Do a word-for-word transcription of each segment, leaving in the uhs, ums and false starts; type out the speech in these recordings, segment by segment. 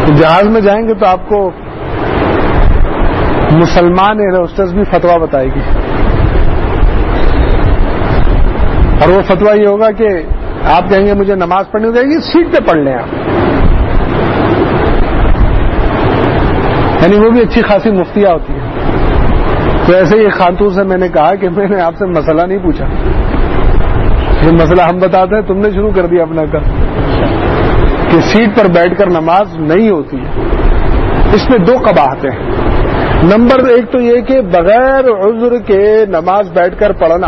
جہاز میں جائیں گے تو آپ کو مسلمان ایئر ہوسٹس بھی فتویٰ بتائے گی، اور وہ فتویٰ یہ ہوگا کہ آپ کہیں گے مجھے نماز پڑھنی ہو جائے گی، سیٹ پہ پڑھ لیں آپ. یعنی وہ بھی اچھی خاصی مفتیاں ہوتی ہیں. تو ایسے ہی خاتون سے میں نے کہا کہ میں نے آپ سے مسئلہ نہیں پوچھا، یہ مسئلہ ہم بتاتے ہیں، تم نے شروع کر دیا اپنا کام کہ سیٹ پر بیٹھ کر نماز نہیں ہوتی ہے. اس میں دو قباحتیں ہیں. نمبر ایک تو یہ کہ بغیر عذر کے نماز بیٹھ کر پڑھنا،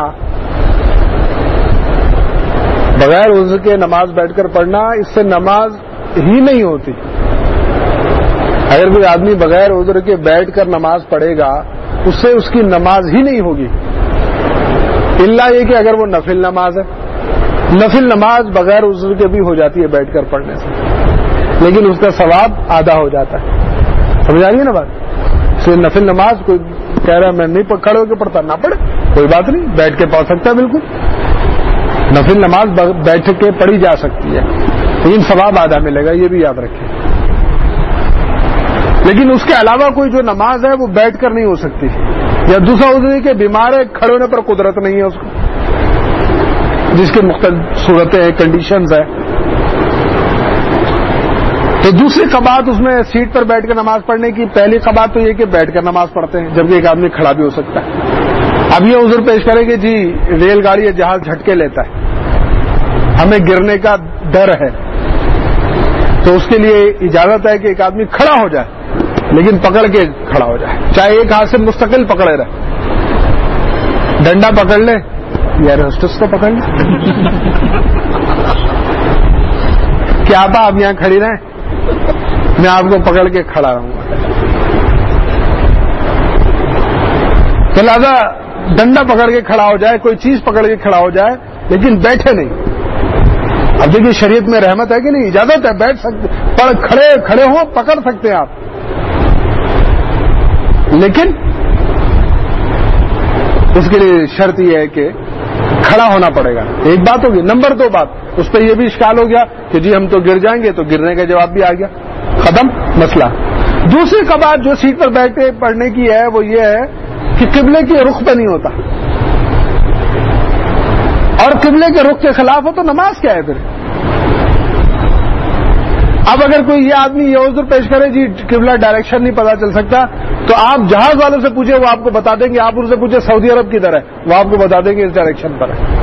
بغیر عذر کے نماز بیٹھ کر پڑھنا، اس سے نماز ہی نہیں ہوتی. اگر کوئی آدمی بغیر عذر کے بیٹھ کر نماز پڑھے گا اس سے اس کی نماز ہی نہیں ہوگی، الا یہ کہ اگر وہ نفل نماز ہے. نفل نماز بغیر عذر کے بھی ہو جاتی ہے بیٹھ کر پڑھنے سے، لیکن اس کا ثواب آدھا ہو جاتا ہے. سمجھ آ رہی ہے نا بات؟ سے نفل نماز کوئی کہہ رہا ہے میں نہیں کھڑے ہو کے پڑھتا، نہ پڑھے، کوئی بات نہیں، بیٹھ کے پڑھ سکتا ہے. بالکل نفل نماز بیٹھ کے پڑھی جا سکتی ہے، لیکن ثواب آدھا ملے گا، یہ بھی یاد رکھیں. لیکن اس کے علاوہ کوئی جو نماز ہے وہ بیٹھ کر نہیں ہو سکتی. یا دوسرا عذر کہ بیمار ہے، کھڑے ہونے پر قدرت نہیں ہے اس کو، جس کے مختلف صورتیں ہیں، کنڈیشنز ہیں. تو دوسری قباحت اس میں سیٹ پر بیٹھ کر نماز پڑھنے کی. پہلی قباحت تو یہ کہ بیٹھ کر نماز پڑھتے ہیں جبکہ ایک آدمی کھڑا بھی ہو سکتا ہے. اب یہ عذر پیش کریں کہ جی ریل گاڑی یا جہاز جھٹکے لیتا ہے، ہمیں گرنے کا ڈر ہے، تو اس کے لیے اجازت ہے کہ ایک آدمی کھڑا ہو جائے لیکن پکڑ کے کھڑا ہو جائے، چاہے ایک ہاتھ سے مستقل پکڑے رہے، ڈنڈا پکڑ لے یا ہوسٹس کو پکڑ لے کہ آپ آپ یہاں کھڑی رہیں، میں آپ کو پکڑ کے کھڑا رہوں گا. تو لہذا ڈنڈا پکڑ کے کھڑا ہو جائے، کوئی چیز پکڑ کے کھڑا ہو جائے لیکن بیٹھے نہیں. اب دیکھیے شریعت میں رحمت ہے کہ نہیں، اجازت ہے، بیٹھ سکتے، پڑھ کھڑے کھڑے ہوں پکڑ سکتے ہیں آپ، لیکن اس کے لیے شرط یہ ہے کہ کھڑا ہونا پڑے گا. ایک بات ہوگی. نمبر دو بات، اس پہ یہ بھی اشکال ہو گیا کہ جی ہم تو گر جائیں گے، تو گرنے کا جواب بھی آ گیا، ختم مسئلہ. دوسری قباحت جو سیٹ پر بیٹھ کے پڑھنے کی ہے وہ یہ ہے کہ قبلے کے رخ پہ نہیں ہوتا، اور قبلے کے رخ کے خلاف ہو تو نماز کیا ہے پھر؟ اب اگر کوئی یہ آدمی یہ عذر پیش کرے جی قبلہ ڈائریکشن نہیں پتا چل سکتا، تو آپ جہاز والوں سے پوچھیں، وہ آپ کو بتا دیں گے. آپ ان سے پوچھیں سعودی عرب کدھر ہے، وہ آپ کو بتا دیں گے اس ڈائریکشن پر ہے.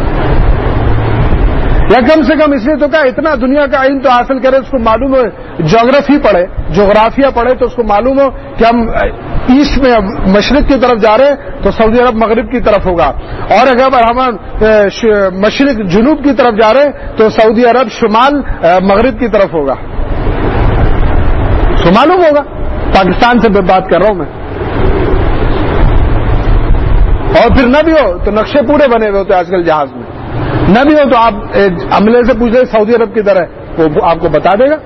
یا کم سے کم اس لیے تو کہا اتنا دنیا کا علم تو حاصل کرے، اس کو معلوم ہو، جغرافی پڑھے، جغرافیہ پڑھے تو اس کو معلوم ہو کہ ہم ایسٹ میں مشرق کی طرف جا رہے ہیں تو سعودی عرب مغرب کی طرف ہوگا، اور اگر ہم مشرق جنوب کی طرف جا رہے ہیں تو سعودی عرب شمال مغرب کی طرف ہوگا. تو معلوم ہوگا. پاکستان سے بات کر رہا ہوں میں. اور پھر نہ بھی ہو تو نقشے پورے بنے ہوئے ہوتے آج کل جہاز میں، نہ بھی ہو تو آپ عملے سے پوچھ لیں سعودی عرب کدھر ہے، وہ آپ کو بتا دے گا.